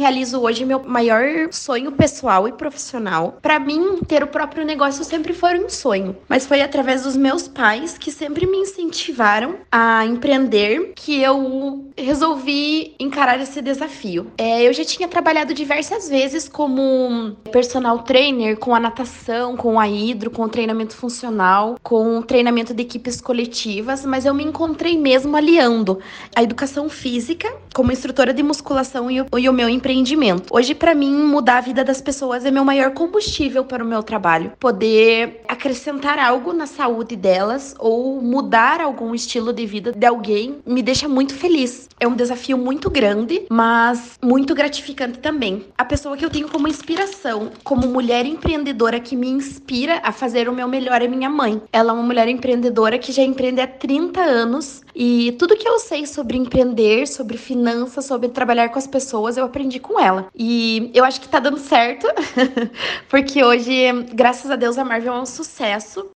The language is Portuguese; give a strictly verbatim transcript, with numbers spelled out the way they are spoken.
realizo hoje meu maior sonho pessoal e profissional. Pra mim, ter o próprio negócio sempre foi um sonho, mas foi através dos meus pais que sempre me incentivaram a empreender que eu resolvi encarar esse desafio. É, eu já tinha trabalhado diversas vezes como personal trainer com a natação, com a hidro, com o treinamento funcional, com o treinamento de equipes coletivas, mas eu me encontrei mesmo aliando a educação física como instrutora de musculação e o, e o meu empreendimento. Hoje, para mim, mudar a vida das pessoas é meu maior combustível para o meu trabalho. Poder acrescentar algo na saúde delas ou mudar algum estilo de vida de alguém me deixa muito feliz. É um desafio muito grande, mas muito gratificante também. A pessoa que eu tenho como inspiração, como mulher empreendedora que me inspira a fazer o meu melhor é minha mãe. Ela é uma mulher empreendedora que já empreende há trinta anos e tudo que eu sei sobre empreender, sobre finanças, sobre trabalhar com as pessoas, eu aprendi com ela. E eu acho que tá dando certo, porque hoje, graças a Deus, a Marvel é um sucesso.